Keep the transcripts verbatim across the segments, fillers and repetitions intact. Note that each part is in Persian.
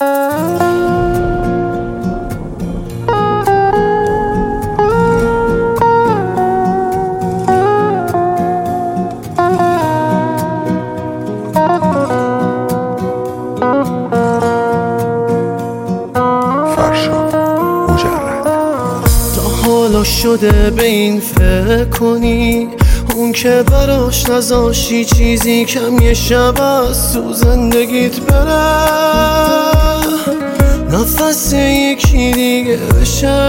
شده به این فکر کنی اون که براش نذاشی چیزی کم یه شب از تو زندگیت بره، نفس یکی دیگه بشه.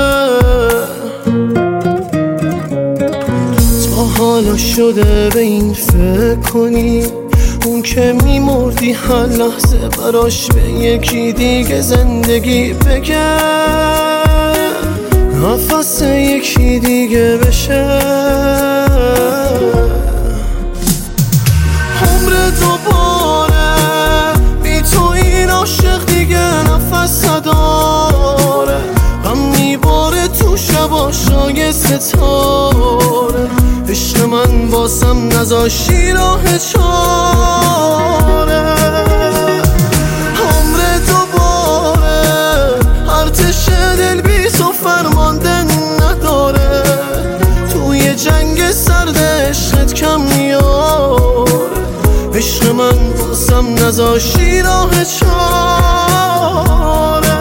تا حالا شده به این فکر کنی اون که میمردی هر لحظه براش به یکی دیگه زندگی بگه، نفس یکی دیگه بشه. عمر دوباره بی تو این عاشق دیگه نفس نداره، غم میباره تو شبا شایسته ستاره. عشق من باسم نذاشی راه چاره. عمر دوباره ارتش دل بی تو فرمانده نداره، توی جنگ سرد عشقت کم میاره. عشق من باسم نذاشی راه چاره.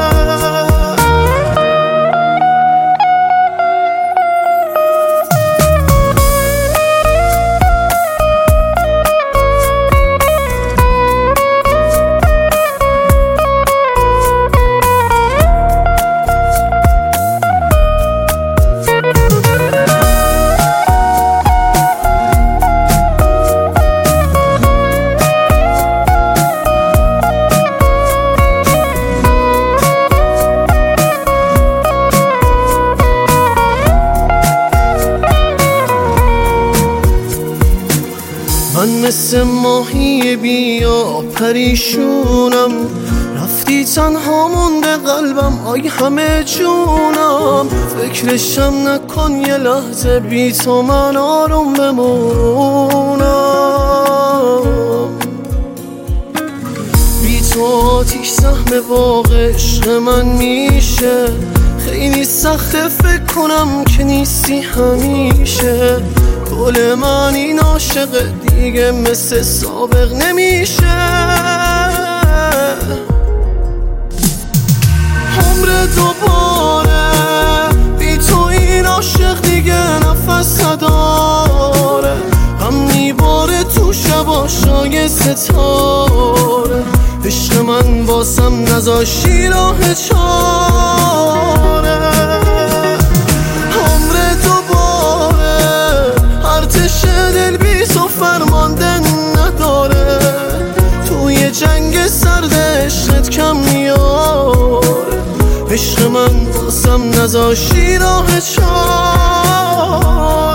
من مثل ماهی بیا پریشونم، رفتی تنها مونده قلبم آی همه جونم. فکرشم نکن یه لحظه بی تو من آروم بمونم. بی تو آتیش سهم باغ عشق من میشه، خیلی سخته فکر کنم که نیستی همیشه. گل من این عاشق دیگه مثل سابق نمیشه. عمر دوباره بی تو این عاشق دیگه نفس نداره، غم میباره تو شبا شایسته ستاره. عشق من باسم نذاشی راه چاره. عمر دوباره ارتش دل بی تو فرمانده نداره، توی جنگ سرد عشقت کم میاره. عشق من باسم نذاشی راه چاره.